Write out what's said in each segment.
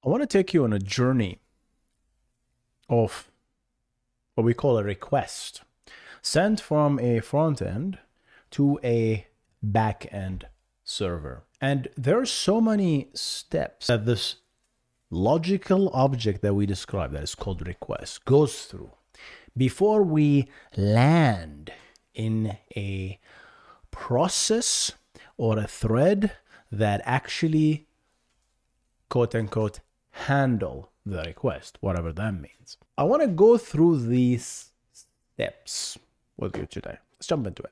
I want to take you on a journey of what we call a request sent from a front end to a back end server. And there are so many steps that this logical object that we describe, that is called request, goes through before we land in a process or a thread that actually, quote unquote, handle the request, whatever that means. I want to go through these steps with you today. Let's jump into it.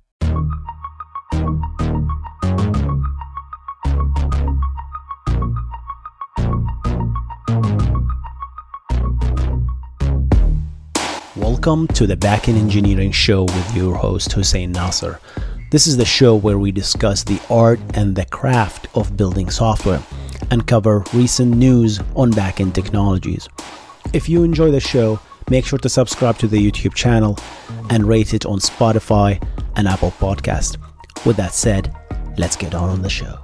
Welcome to the Backend Engineering Show with your host, Hussein Nasser. This is the show where we discuss the art and the craft of building software and cover recent news on backend technologies. If you enjoy the show, make sure to subscribe to the YouTube channel and rate it on Spotify and Apple Podcast. With that said, let's get on the show.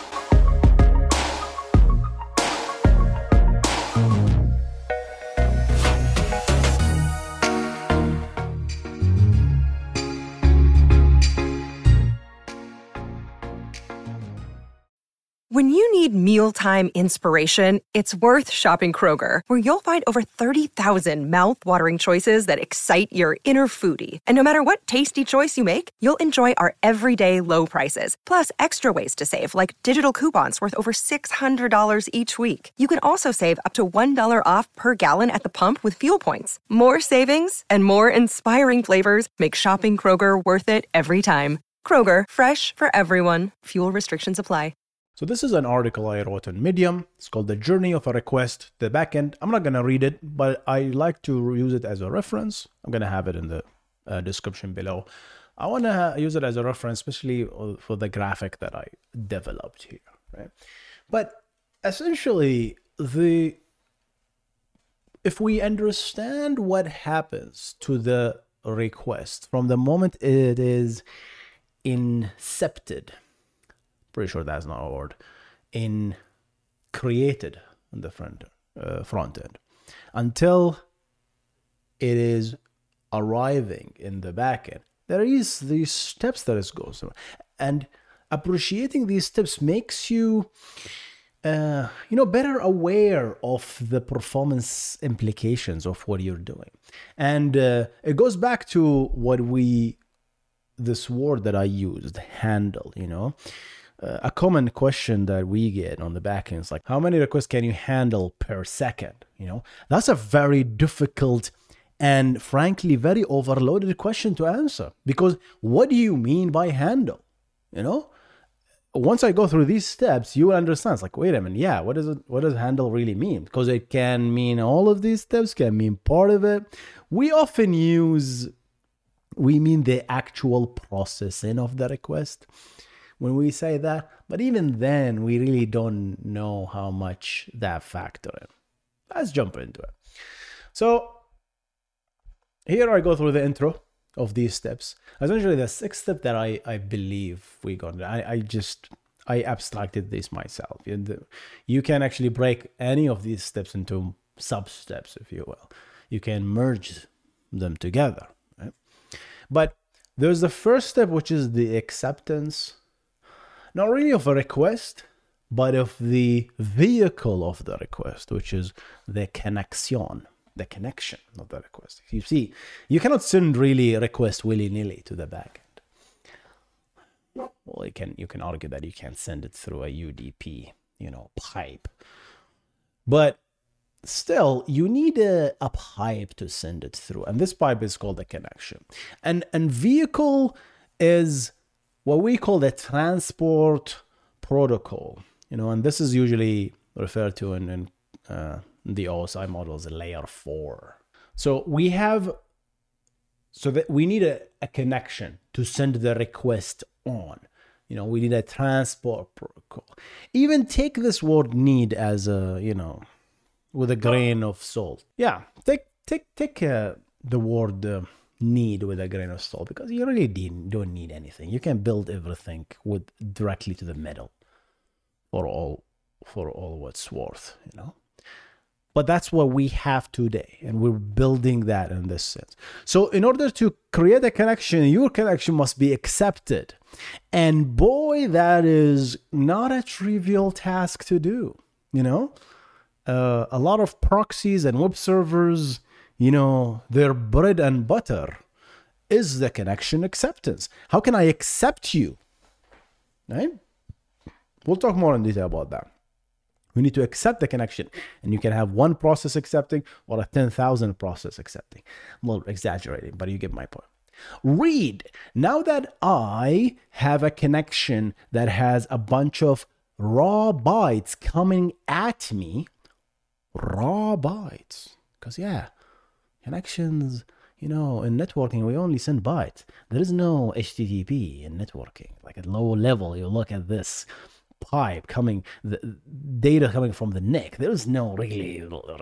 When you need mealtime inspiration, it's worth shopping Kroger, where you'll find over 30,000 mouth-watering choices that excite your inner foodie. And no matter what tasty choice you make, you'll enjoy our everyday low prices, plus extra ways to save, like digital coupons worth over $600 each week. You can also save up to $1 off per gallon at the pump with fuel points. More savings and more inspiring flavors make shopping Kroger worth it every time. Kroger, fresh for everyone. Fuel restrictions apply. So this is an article I wrote on Medium. It's called The Journey of a Request to the Backend. I'm not going to read it, but I like to use it as a reference. I'm going to have it in the description below. I want to use it as a reference, especially for the graphic that I developed here, right? But essentially, if we understand what happens to the request from the moment it is incepted, pretty sure that's not a word, created on the front end until it is arriving in the back end, there is these steps that it goes through, and appreciating these steps makes you better aware of the performance implications of what you're doing. And it goes back to this word that I used, handle. A common question that we get on the back end is like, how many requests can you handle per second? That's a very difficult and frankly very overloaded question to answer, because what do you mean by handle? Once I go through these steps, you will understand. It's like, wait a minute, yeah, what does handle really mean? Because it can mean all of these steps, can mean part of it. We often mean the actual processing of the request when we say that, but even then we really don't know how much that factor in. Let's jump into it. So here I go through the intro of these steps. Essentially the sixth step that I believe we got. I abstracted this myself. You can actually break any of these steps into sub steps, if you will. You can merge them together, right? But there's the first step, which is the acceptance, not really of a request, but of the vehicle of the request, which is the connection of the request. You see, you cannot send really a request willy-nilly to the backend. Well, you can argue that you can send it through a UDP, pipe. But still, you need a pipe to send it through. And this pipe is called a connection. And vehicle is what we call the transport protocol, and this is usually referred to in the OSI model as a layer 4. So we need a connection to send the request on. We need a transport protocol. Even take this word need as with a grain of salt. Yeah, take the word need with a grain of salt, because you really don't need anything. You can build everything directly to the middle for all for all what's worth, you know. But that's what we have today, and we're building that in this sense. So in order to create a connection, your connection must be accepted. And boy, that is not a trivial task to do, you know. A lot of proxies and web servers, you know, their bread and butter is the connection acceptance. How can I accept you? Right? We'll talk more in detail about that. We need to accept the connection, and you can have one process accepting or a 10,000 process accepting. I'm a little exaggerating, but you get my point. Read. Now that I have a connection that has a bunch of raw bytes coming at me, raw bytes, because yeah, connections, you know, in networking, we only send bytes. There is no HTTP in networking. Like at low level, you look at this pipe coming, the data coming from the NIC. There is no really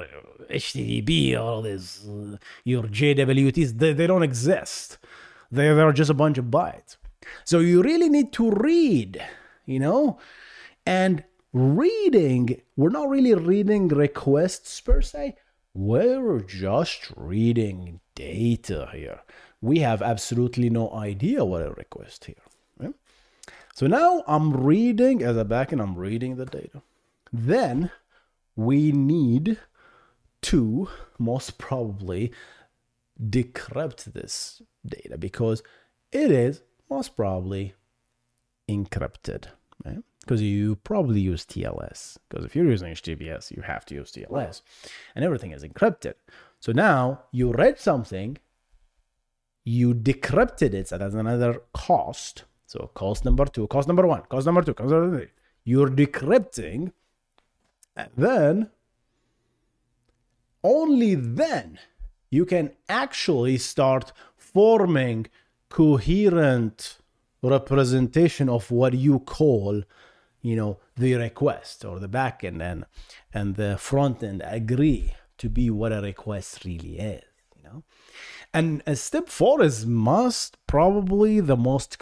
HTTP, all this, your JWTs, they don't exist. They're just a bunch of bytes. So you really need to read, you know, and reading, we're not really reading requests per se. We're just reading data here. We have absolutely no idea what a request here. Right? So now I'm reading, as a backend, I'm reading the data. Then we need to most probably decrypt this data because it is most probably encrypted. Right? Because you probably use TLS. Because if you're using HTTPS, you have to use TLS. And everything is encrypted. So now you read something, you decrypted it, so that's another cost. So cost number 2, cost number 1, cost number 2, cost number 3. You're decrypting, and then, only then, you can actually start forming coherent representation of what you call, you know, the request, or the backend and the front end agree to be what a request really is, you know. And step 4 is probably the most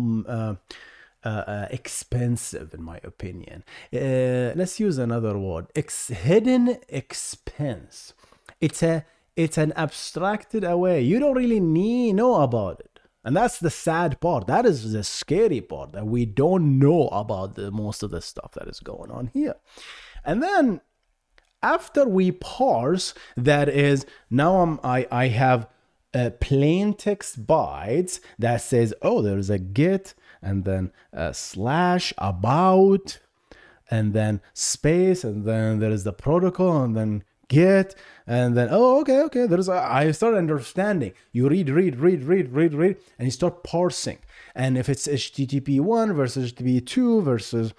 expensive, in my opinion. Let's use another word. Hidden expense. It's an abstracted away. You don't really know about it. And that's the sad part. That is the scary part, that we don't know about most of the stuff that is going on here. And then after we parse, that is, now I have plain text bytes that says, oh, there's a get, and then a slash about, and then space, and then there is the protocol, and then get, and then, oh, okay, I start understanding. You read, and you start parsing. And if it's HTTP 1 versus HTTP 2 versus,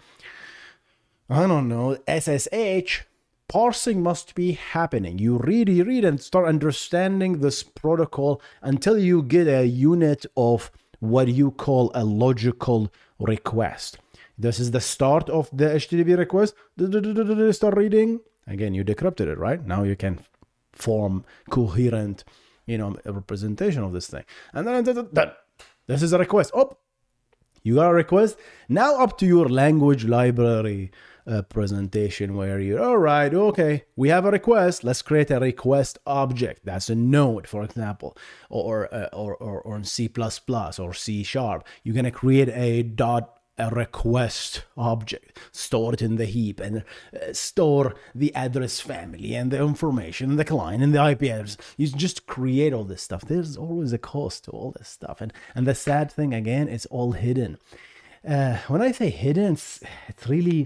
I don't know, SSH, parsing must be happening. You read, and start understanding this protocol until you get a unit of what you call a logical request. This is the start of the HTTP request. Start reading. Again, you decrypted it, right? Now you can form coherent, you know, a representation of this thing. And then this is a request. Oh, you got a request. Now up to your language library presentation, where you're, all right, okay, we have a request. Let's create a request object. That's a node, for example, or in C++ or C#. You're gonna create a request object, store it in the heap, and store the address family and the information and the client and the IP address. You just create all this stuff. There's always a cost to all this stuff, and the sad thing, again, it's all hidden. When I say hidden, it's really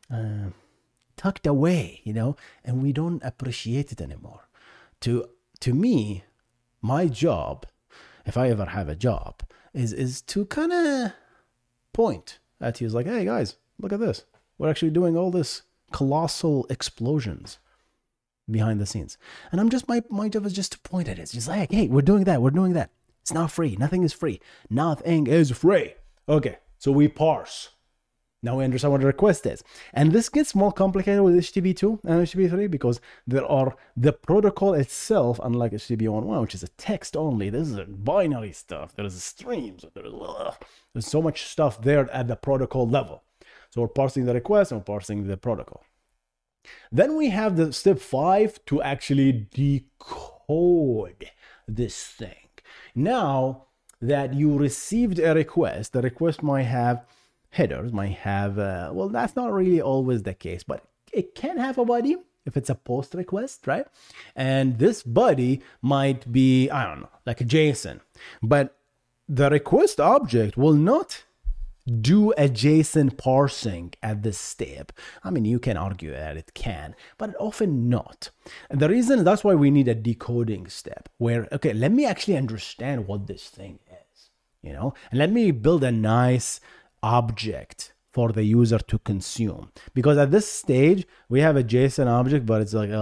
tucked away, you know, and we don't appreciate it anymore. To me, my job, if I ever have a job, is to kind of point at you, is like, hey guys, look at this. We're actually doing all this colossal explosions behind the scenes. And I'm just, my job is just to point at it. It's just like, hey, we're doing that. It's not free. Nothing is free. Nothing is free. Okay, so we parse. Now we understand what a request is. And this gets more complicated with HTTP 2 and HTTP 3 because there are the protocol itself, unlike HTTP 1.1, which is a text only. This is a binary stuff. There's streams. There's so much stuff there at the protocol level. So we're parsing the request and we're parsing the protocol. Then we have the step 5 to actually decode this thing. Now that you received a request, the request might have headers, might have, well, that's not really always the case, but it can have a body if it's a post request, right? And this body might be, I don't know, like a JSON, but the request object will not do a JSON parsing at this step. I mean, you can argue that it can, but often not. And the reason, that's why we need a decoding step where, okay, let me actually understand what this thing is, you know, and let me build a nice object for the user to consume. Because at this stage, we have a JSON object, but it's like,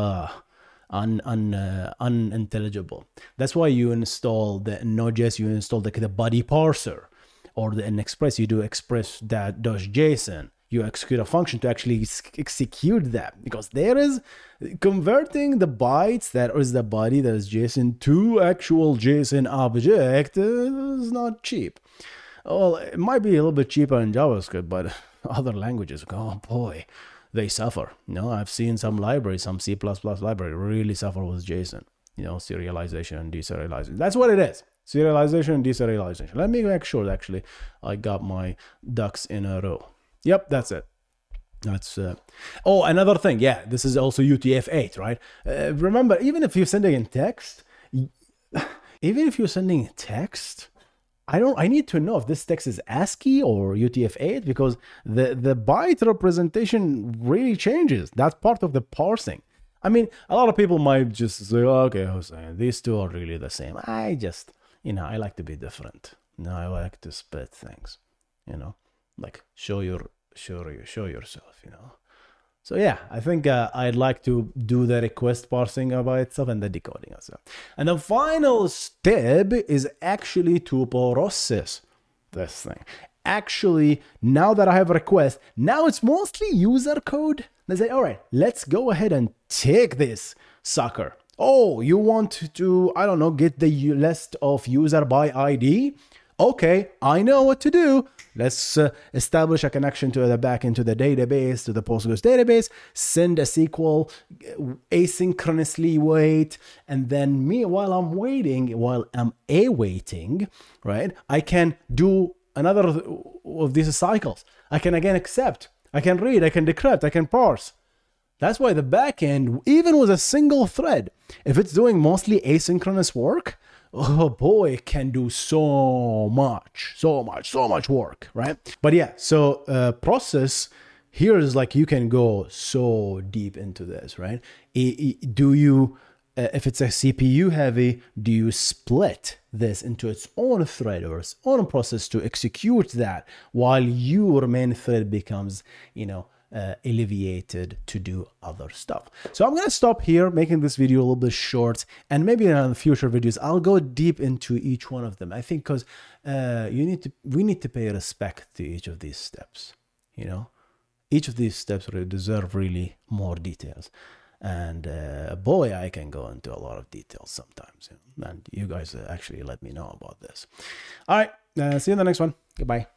unintelligible. That's why you install the Node.js, you install the body parser, or in Express, you do express.json. You execute a function to actually execute that, because there is converting the bytes that is the body that is JSON to actual JSON object is not cheap. Well, it might be a little bit cheaper in JavaScript, but other languages, oh boy, they suffer. You know, I've seen some libraries, some C++ library really suffer with JSON, you know, serialization and deserialization. That's what it is. Serialization and deserialization. Let me make sure actually I got my ducks in a row. Yep, that's it. That's oh, another thing. Yeah, this is also UTF-8, right? Remember, even if you're sending in text, I need to know if this text is ASCII or UTF-8, because the byte representation really changes. That's part of the parsing. I mean, a lot of people might just say, oh, okay, Hossein, these two are really the same. I just, you know, I like to be different. You know, I like to split things, you know, like show yourself, you know. So yeah, I think I'd like to do the request parsing by itself and the decoding itself. And the final step is actually to process this thing. Actually, now that I have a request, now it's mostly user code. They say, all right, let's go ahead and take this sucker. Oh, you want to, I don't know, get the list of user by ID? Okay, I know what to do. Let's establish a connection to the back into the database, to the Postgres database, send a SQL, asynchronously wait, and then while I'm awaiting, right, I can do another of these cycles. I can again accept, I can read, I can decrypt, I can parse. That's why the backend, even with a single thread, if it's doing mostly asynchronous work, oh boy, it can do so much work, right? But yeah, so process here is like you can go so deep into this, right? Do you, if it's a CPU heavy, do you split this into its own thread or its own process to execute that while your main thread becomes, you know, alleviated to do other stuff? So I'm going to stop here, making this video a little bit short, and maybe in future videos I'll go deep into each one of them. I think because we need to pay respect to each of these steps. You know, each of these steps deserve really more details, and boy, I can go into a lot of details sometimes, and you guys actually let me know about this. All right, see you in the next one. Goodbye.